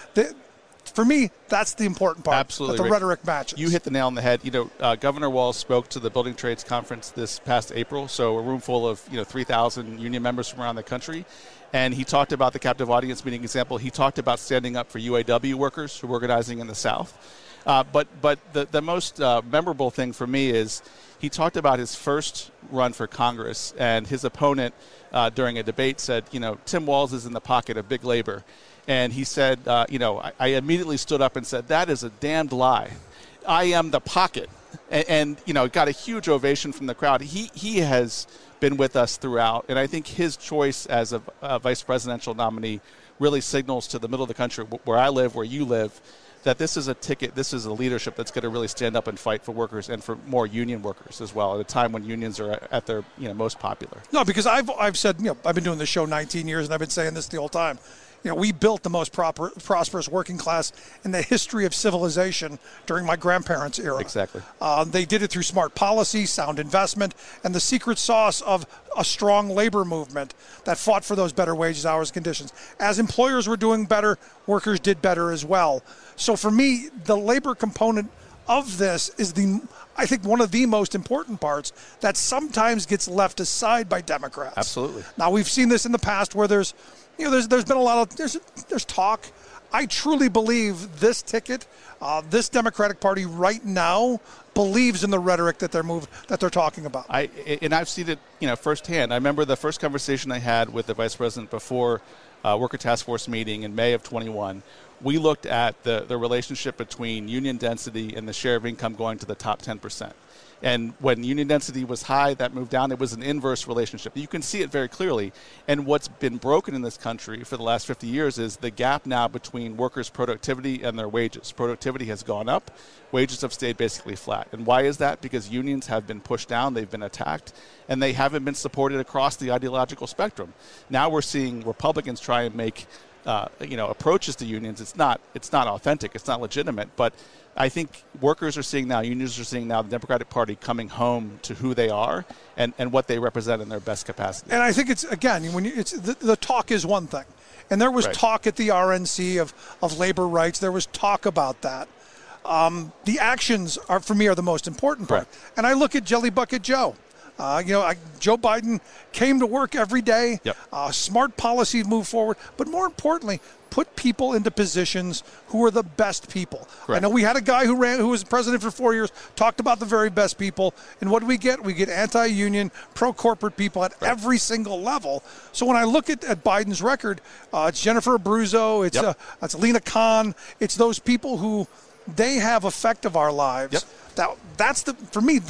for me, that's the important part. Absolutely. That the rhetoric matches. You hit the nail on the head. Governor Walz spoke to the Building Trades Conference this past April, so a room full of 3,000 union members from around the country. And he talked about the captive audience meeting example. He talked about standing up for UAW workers who are organizing in the South. But the most memorable thing for me is he talked about his first run for Congress, and his opponent during a debate said, Tim Walz is in the pocket of big labor. And he said, I immediately stood up and said, that is a damned lie. I am the pocket. And got a huge ovation from the crowd. He has been with us throughout, and I think his choice as a vice presidential nominee really signals to the middle of the country, where I live, where you live, that this is a ticket, this is a leadership that's going to really stand up and fight for workers and for more union workers as well at a time when unions are at their most popular. No, because I've said, I've been doing this show 19 years, and I've been saying this the whole time. We built the most prosperous working class in the history of civilization during my grandparents' era. Exactly. They did it through smart policy, sound investment, and the secret sauce of a strong labor movement that fought for those better wages, hours, conditions. As employers were doing better, workers did better as well. So for me, the labor component of this is I think one of the most important parts that sometimes gets left aside by Democrats. Absolutely. Now, we've seen this in the past where there's been a lot of there's talk. I truly believe this ticket, this Democratic Party right now believes in the rhetoric that they're talking about. I've seen it, firsthand. I remember the first conversation I had with the vice president before Worker Task Force meeting in May of 21. We looked at the relationship between union density and the share of income going to the top 10%. And when union density was high, that moved down. It was an inverse relationship. You can see it very clearly. And what's been broken in this country for the last 50 years is the gap now between workers' productivity and their wages. Productivity has gone up. Wages have stayed basically flat. And why is that? Because unions have been pushed down. They've been attacked. And they haven't been supported across the ideological spectrum. Now we're seeing Republicans try and make approaches to unions. It's not authentic. It's not legitimate. But I think workers are seeing now, unions are seeing now the Democratic Party coming home to who they are and what they represent in their best capacity. And I think it's, again, the talk is one thing. And there was talk at the RNC of labor rights. There was talk about that. The actions for me are the most important part. Right. And I look at Jelly Bucket Joe. Joe Biden came to work every day. Yep. Smart policies move forward, but more importantly, put people into positions who are the best people. Correct. I know we had a guy who was president for 4 years, talked about the very best people, and what do we get? We get anti-union, pro-corporate people at every single level. So when I look at Biden's record, it's Jennifer Abruzzo, it's Lena Khan, it's those people who they have effect of our lives. Yep. For me,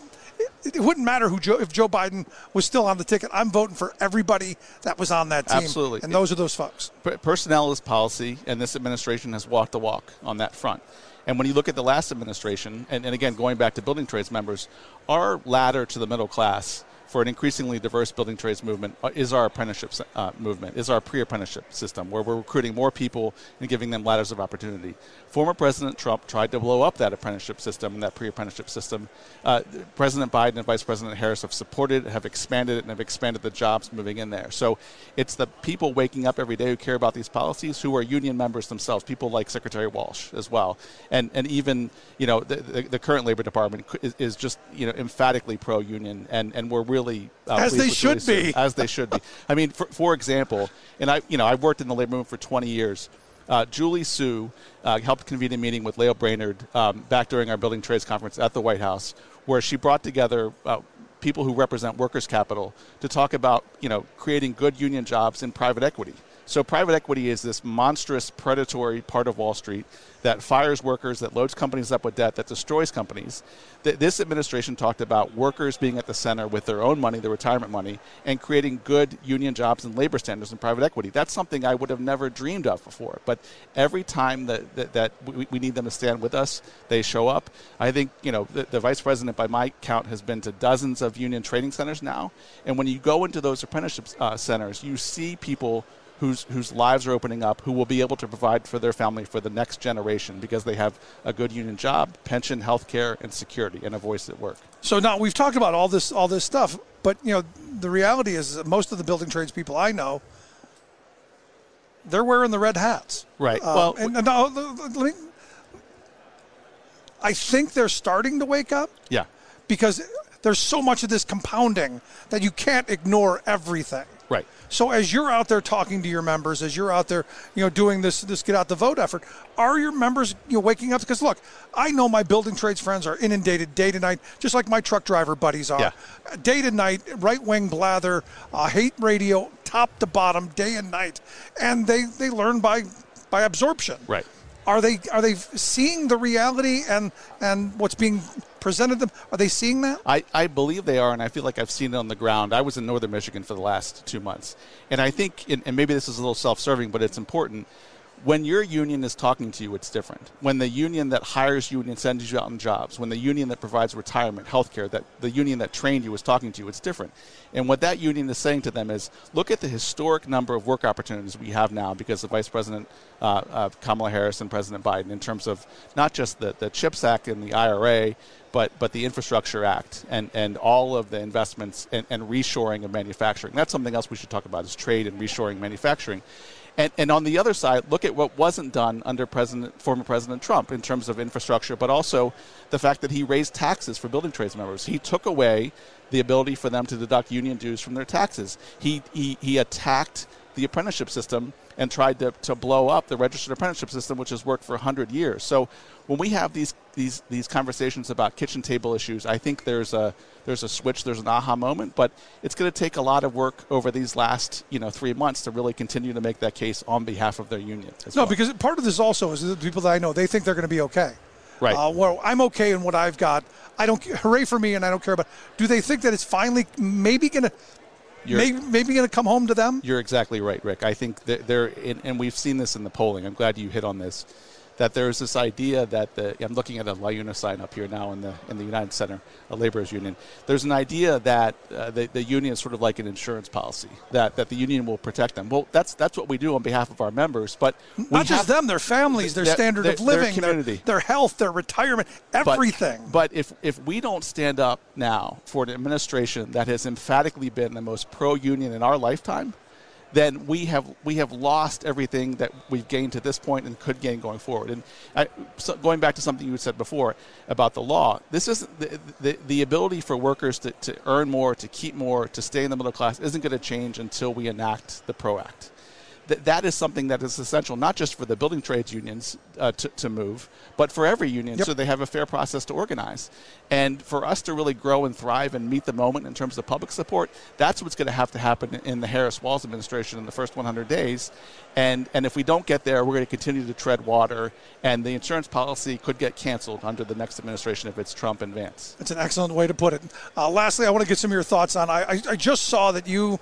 it wouldn't matter if Joe Biden was still on the ticket. I'm voting for everybody that was on that team. Absolutely. And those are those folks. Personnel is policy, and this administration has walked the walk on that front. And when you look at the last administration, and again, going back to building trades members, our ladder to the middle class for an increasingly diverse building trades movement is our apprenticeship movement, is our pre-apprenticeship system, where we're recruiting more people and giving them ladders of opportunity. Former President Trump tried to blow up that apprenticeship system and that pre-apprenticeship system. President Biden and Vice President Harris have supported it, have expanded it, and have expanded the jobs moving in there. So it's the people waking up every day who care about these policies who are union members themselves, people like Secretary Walsh as well. And even, the current Labor Department is just, emphatically pro-union, and we're really as they should be. As they should be. I mean, for example, and I've worked in the labor movement for 20 years. Julie Su helped convene a meeting with Lael Brainerd back during our building trades conference at the White House, where she brought together people who represent workers' capital to talk about, creating good union jobs in private equity. So private equity is this monstrous, predatory part of Wall Street that fires workers, that loads companies up with debt, that destroys companies. This administration talked about workers being at the center with their own money, their retirement money, and creating good union jobs and labor standards in private equity. That's something I would have never dreamed of before. But every time that we need them to stand with us, they show up. I think, the vice president, by my count, has been to dozens of union training centers now. And when you go into those apprenticeship centers, you see people whose lives are opening up, who will be able to provide for their family for the next generation because they have a good union job, pension, health care, and security, and a voice at work. So now we've talked about all this stuff, but the reality is that most of the building trades people I know, they're wearing the red hats. Right. I think they're starting to wake up. Yeah. Because there's so much of this compounding that you can't ignore everything. Right. So as you're out there talking to your members, as you're out there, doing this get out the vote effort, are your members, waking up? Because look, I know my building trades friends are inundated day to night, just like my truck driver buddies are. Yeah. Day to night, right-wing blather, hate radio, top to bottom, day and night, and they learn by absorption. Right. Are they seeing the reality and what's being presented to them? Are they seeing that? I believe they are, and I feel like I've seen it on the ground. I was in northern Michigan for the last 2 months, and I think, and maybe this is a little self-serving, but it's important. When your union is talking to you, it's different. When the union that hires you and sends you out on jobs, when the union that provides retirement, health care, that the union that trained you is talking to you, it's different. And what that union is saying to them is, look at the historic number of work opportunities we have now because of Vice President Kamala Harris and President Biden in terms of not just the CHIPS Act and the IRA, but the Infrastructure Act and all of the investments and reshoring of manufacturing. That's something else we should talk about is trade and reshoring manufacturing. And on the other side, look at what wasn't done under former President Trump in terms of infrastructure, but also the fact that he raised taxes for building trades members. He took away the ability for them to deduct union dues from their taxes. He attacked the apprenticeship system and tried to blow up the registered apprenticeship system, which has worked for 100 years. So when we have these conversations about kitchen table issues, I think there's a switch, there's an aha moment, but it's going to take a lot of work over these last 3 months to really continue to make that case on behalf of their union. Because part of this also is the people that I know, they think they're going to be okay. Right. Well, I'm okay in what I've got. I don't hooray for me, and I don't care about. Do they think that it's finally maybe going to come home to them? You're exactly right, Rick. I think that and we've seen this in the polling. I'm glad you hit on this. That there's this idea that I'm looking at a LIUNA sign up here now in the United Center, a laborers union. There's an idea that the union is sort of like an insurance policy, that the union will protect them. Well, that's what we do on behalf of our members, but not just them, their families, their standard of living, their community, their health, their retirement, everything. But if we don't stand up now for an administration that has emphatically been the most pro-union in our lifetime, then we have lost everything that we've gained to this point and could gain going forward. And going back to something you said before about the law, this is the ability for workers to earn more, to keep more, to stay in the middle class isn't going to change until we enact the PRO Act. That is something that is essential, not just for the building trades unions to move, but for every union, so they have a fair process to organize. And for us to really grow and thrive and meet the moment in terms of public support, that's what's going to have to happen in the Harris-Walz administration in the first 100 days. And if we don't get there, we're going to continue to tread water, and the insurance policy could get canceled under the next administration if it's Trump and Vance. That's an excellent way to put it. Lastly, I want to get some of your thoughts on, I just saw that you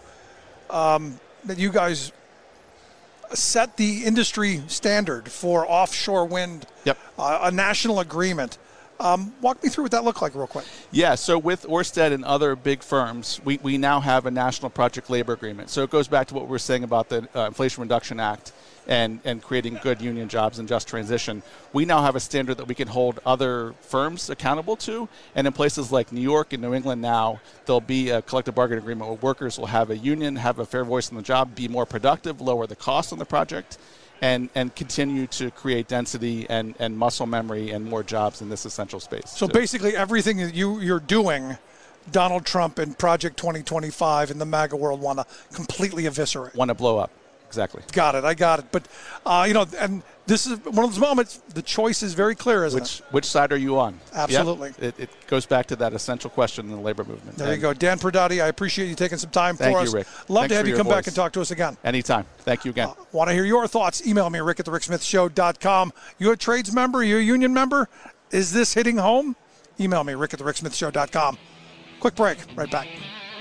guys set the industry standard for offshore wind, a national agreement. Walk me through what that looked like real quick. Yeah, so with Ørsted and other big firms, we now have a national project labor agreement. So it goes back to what we were saying about the Inflation Reduction Act and creating good union jobs and just transition. We now have a standard that we can hold other firms accountable to, and in places like New York and New England now, there'll be a collective bargaining agreement where workers will have a union, have a fair voice in the job, be more productive, lower the cost on the project, and continue to create density and muscle memory and more jobs in this essential space. So basically everything that you're doing, Donald Trump and Project 2025 and the MAGA world want to completely eviscerate. Want to blow up. Exactly. Got it. I got it. But, and this is one of those moments, the choice is very clear, isn't it? Which side are you on? Absolutely. Yep. It goes back to that essential question in the labor movement. There you go. Dan Prodati, I appreciate you taking some time for us. Thank you, Rick. Love to have you come back and talk to us again. Anytime. Thank you again. Want to hear your thoughts? Email me, rick@thericksmithshow.com. You a trades member? You a union member? Is this hitting home? Email me, rick@thericksmithshow.com. Quick break. Right back.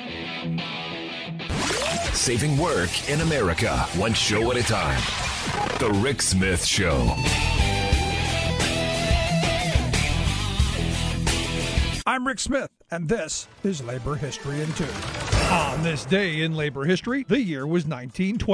Saving work in America, one show at a time. The Rick Smith Show. I'm Rick Smith, and this is Labor History in 2. On this day in labor history, the year was 1912.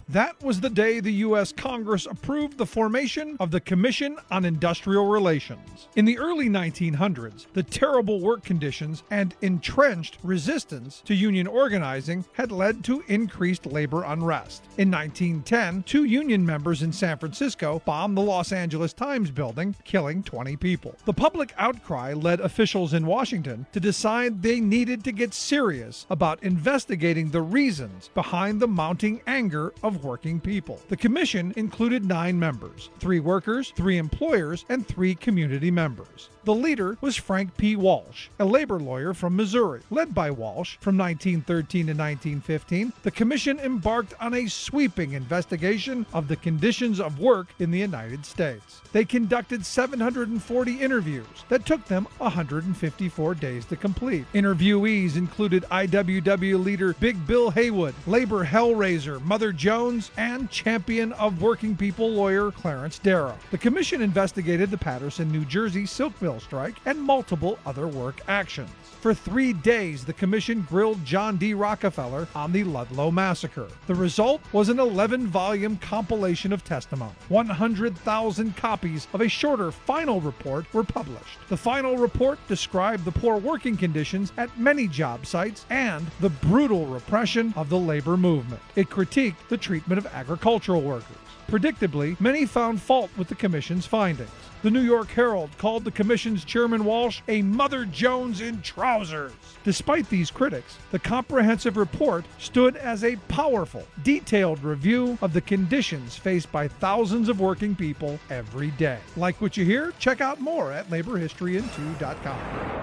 That was the day the U.S. Congress approved the formation of the Commission on Industrial Relations. In the early 1900s, the terrible work conditions and entrenched resistance to union organizing had led to increased labor unrest. In 1910, 2 union members in San Francisco bombed the Los Angeles Times building, killing 20 people. The public outcry led officials in Washington to decide they needed to get serious about investigating the reasons behind the mounting anger of working people. The commission included 9 members, 3 workers, 3 employers, and 3 community members. The leader was Frank P. Walsh, a labor lawyer from Missouri. Led by Walsh from 1913 to 1915, the commission embarked on a sweeping investigation of the conditions of work in the United States. They conducted 740 interviews that took them 154 days to complete. Interviewees included IWW leader Big Bill Haywood, labor hellraiser Mother Jones, and champion of working people lawyer Clarence Darrow. The commission investigated the Paterson, New Jersey silk mill strike and multiple other work actions. For 3 days, the commission grilled John D. Rockefeller on the Ludlow Massacre. The result was an 11-volume compilation of testimony. 100,000 copies of a shorter final report were published. The final report described the poor working conditions at many job sites and the brutal repression of the labor movement. It critiqued the treatment of agricultural workers. Predictably, many found fault with the commission's findings. The New York Herald called the commission's chairman Walsh a Mother Jones in trousers. Despite these critics, the comprehensive report stood as a powerful, detailed review of the conditions faced by thousands of working people every day. Like what you hear? Check out more at laborhistoryin2.com.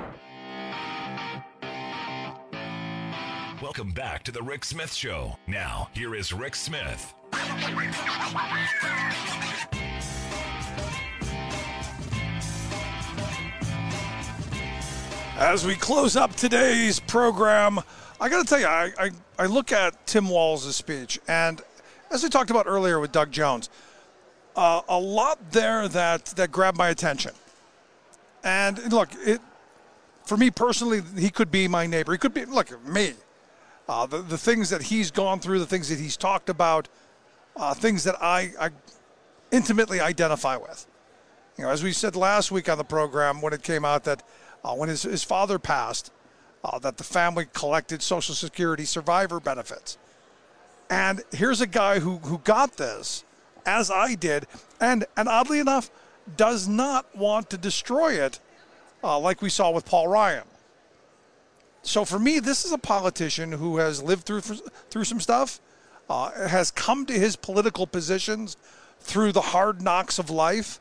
Welcome back to the Rick Smith Show. Now, here is Rick Smith. As we close up today's program, I got to tell you, I look at Tim Walz's speech, and as we talked about earlier with Doug Jones, a lot there that grabbed my attention. And look, for me personally, he could be my neighbor. He could be, look, me. The things that he's gone through, the things that he's talked about, things that I intimately identify with. You know, as we said last week on the program when it came out that when his father passed, that the family collected Social Security survivor benefits. And here's a guy who got this, as I did, and oddly enough, does not want to destroy it like we saw with Paul Ryan. So for me, this is a politician who has lived through some stuff, has come to his political positions through the hard knocks of life,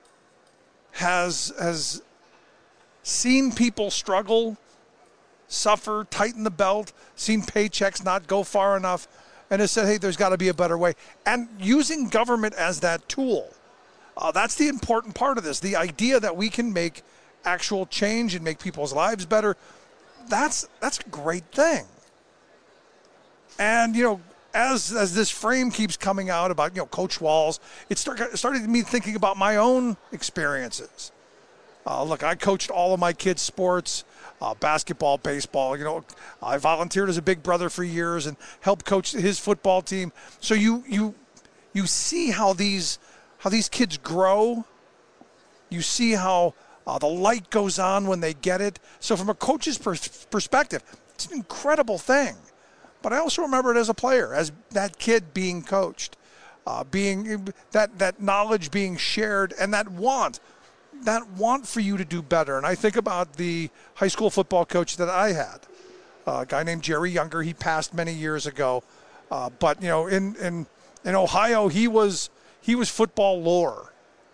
has seen people struggle, suffer, tighten the belt, seen paychecks not go far enough, and has said, hey, there's got to be a better way. And using government as that tool, that's the important part of this. The idea that we can make actual change and make people's lives better, that's a great thing. And, you know, as this frame keeps coming out about, you know, Coach Walz, it started me thinking about my own experiences. Look, I coached all of my kids' sports, basketball, baseball. You know, I volunteered as a big brother for years and helped coach his football team. So you see how these kids grow. You see how the light goes on when they get it. So from a coach's perspective, it's an incredible thing. But I also remember it as a player, as that kid being coached, being that knowledge being shared, and that want for you to do better. And I think about the high school football coach that I had, a guy named Jerry Younger. He passed many years ago, but you know, in Ohio, he was football lore.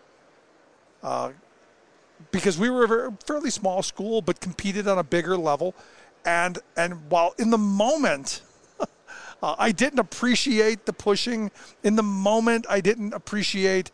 Because we were a fairly small school, but competed on a bigger level, and while in the moment, I didn't appreciate the pushing. In the moment, I didn't appreciate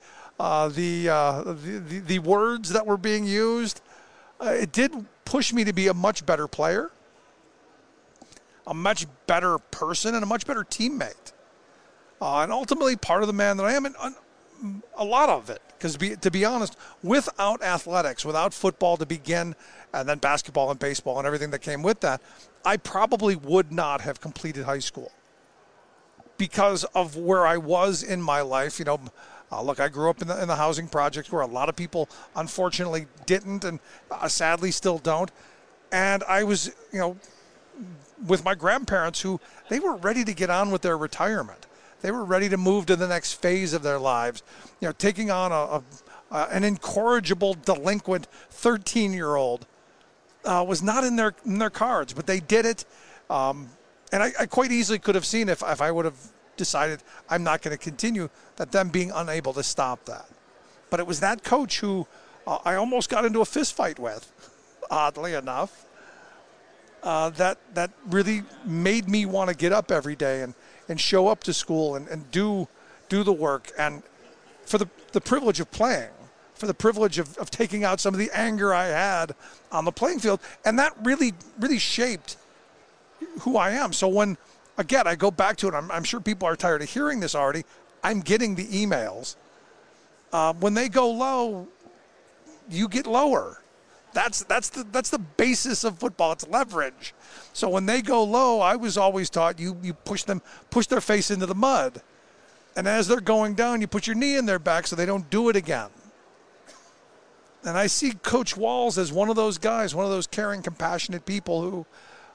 the words that were being used. It did push me to be a much better player, a much better person, and a much better teammate. And ultimately, part of the man that I am, a lot of it. Because to be honest, without athletics, without football to begin, and then basketball and baseball and everything that came with that, I probably would not have completed high school. because of where I was in my life. You know, look, I grew up in the housing projects where a lot of people unfortunately didn't, and sadly still don't. And I was, you know, with my grandparents who they were ready to get on with their retirement. They were ready to move to the next phase of their lives. You know, taking on an incorrigible, delinquent 13-year-old was not in their cards, but they did it. And I quite easily could have seen if I would have decided I'm not going to continue, that them being unable to stop that. But it was that coach who I almost got into a fist fight with, oddly enough, that really made me want to get up every day and show up to school and do the work. And for the privilege of playing, for the privilege of taking out some of the anger I had on the playing field. And that really, really shaped who I am. So when, again, I go back to it, I'm sure people are tired of hearing this already. I'm getting the emails. When they go low, you get lower. That's the basis of football. It's leverage. So when they go low, I was always taught you push their face into the mud. And as they're going down, you put your knee in their back so they don't do it again. And I see Coach Walz as one of those guys, one of those caring, compassionate people who,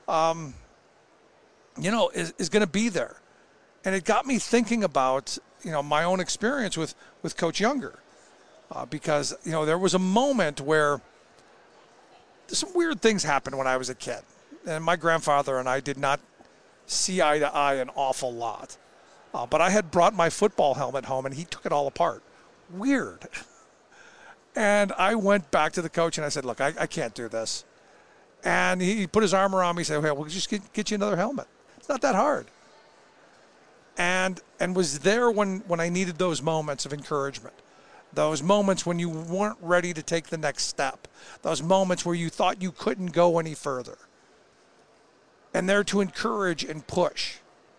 is going to be there. And it got me thinking about, my own experience with Coach Younger. Because, there was a moment where some weird things happened when I was a kid. And my grandfather and I did not see eye to eye an awful lot. But I had brought my football helmet home, and he took it all apart. Weird. And I went back to the coach, and I said, look, I can't do this. And he put his arm around me and said, okay, we'll just get you another helmet. It's not that hard. And was there when I needed those moments of encouragement, those moments when you weren't ready to take the next step, those moments where you thought you couldn't go any further. And there to encourage and push.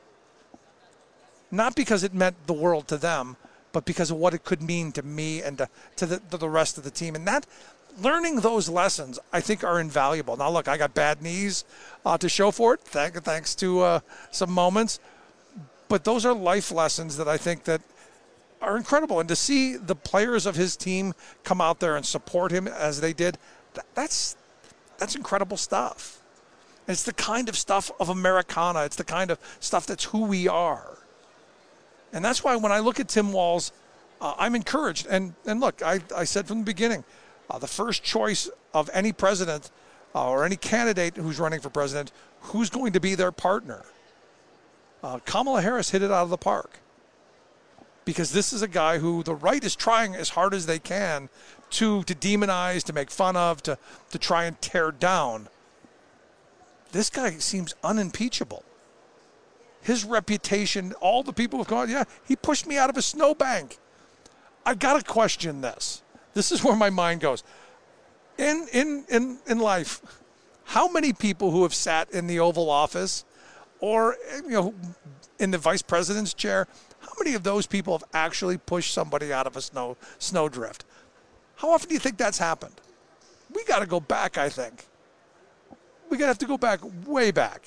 Not because it meant the world to them, but because of what it could mean to me and to the rest of the team. And that, learning those lessons, I think, are invaluable. Now, look, I got bad knees to show for it, thanks to some moments. But those are life lessons that I think that are incredible. And to see the players of his team come out there and support him as they did, that's incredible stuff. And it's the kind of stuff of Americana. It's the kind of stuff that's who we are. And that's why when I look at Tim Walz, I'm encouraged. And look, I said from the beginning, the first choice of any president or any candidate who's running for president, who's going to be their partner? Kamala Harris hit it out of the park. Because this is a guy who the right is trying as hard as they can to demonize, to make fun of, to try and tear down. This guy seems unimpeachable. His reputation, all the people have gone, yeah, he pushed me out of a snowbank. I got to question this. This is where my mind goes. In life, how many people who have sat in the Oval Office or in the vice president's chair, how many of those people have actually pushed somebody out of a snowdrift? How often do you think that's happened? We got to go back, I think. We got to have to go back, way back.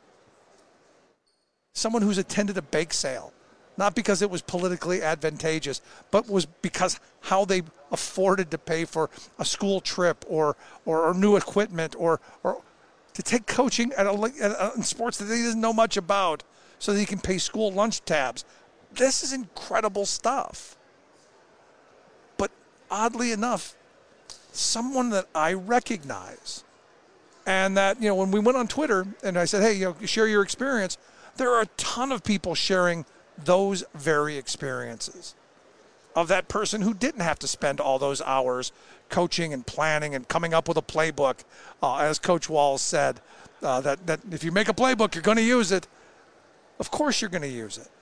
Someone who's attended a bake sale, not because it was politically advantageous, but was because how they afforded to pay for a school trip or new equipment or to take coaching in sports that he doesn't know much about so that he can pay school lunch tabs. This is incredible stuff. But oddly enough, someone that I recognize, and that, when we went on Twitter and I said, hey, share your experience, there are a ton of people sharing those very experiences of that person who didn't have to spend all those hours coaching and planning and coming up with a playbook. As Coach Walz said, that if you make a playbook, you're going to use it. Of course you're going to use it.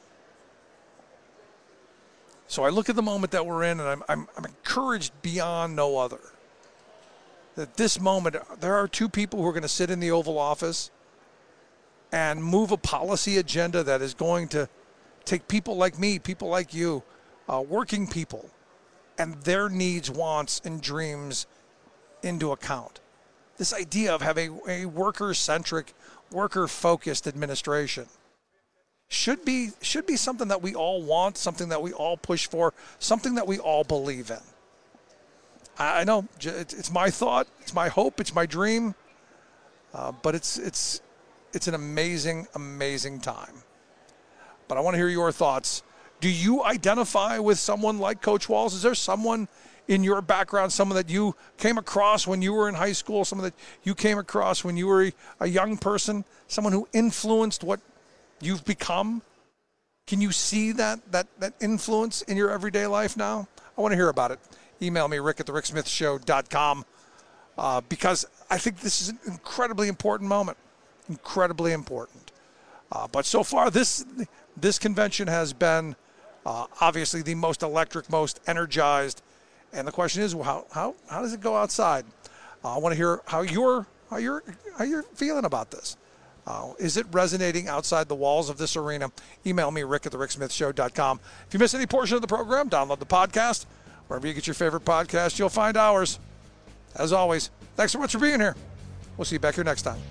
So I look at the moment that we're in, and I'm encouraged beyond no other. That this moment, there are two people who are going to sit in the Oval Office and move a policy agenda that is going to take people like me, people like you, working people, and their needs, wants, and dreams into account. This idea of having a worker-centric, worker-focused administration should be something that we all want, something that we all push for, something that we all believe in. I know it's my thought, it's my hope, it's my dream, but it's an amazing, amazing time. But I want to hear your thoughts. Do you identify with someone like Coach Walz? Is there someone in your background, someone that you came across when you were in high school, someone that you came across when you were a young person, someone who influenced what you've become? Can you see that influence in your everyday life now? I want to hear about it. Email me, rick@thericksmithshow.com, because I think this is an incredibly important moment. Incredibly important. But so far, this convention has been obviously the most electric, most energized. And the question is, how does it go outside? I want to hear how you're feeling about this. Is it resonating outside the walls of this arena? Email me, rick@thericksmithshow.com. If you miss any portion of the program, download the podcast. Wherever you get your favorite podcast, you'll find ours. As always, thanks so much for being here. We'll see you back here next time.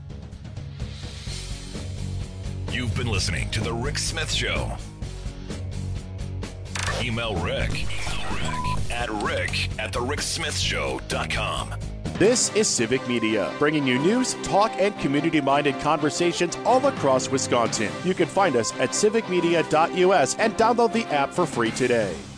You've been listening to The Rick Smith Show. Email Rick at rick@thericksmithshow.com. This is Civic Media, bringing you news, talk, and community-minded conversations all across Wisconsin. You can find us at civicmedia.us and download the app for free today.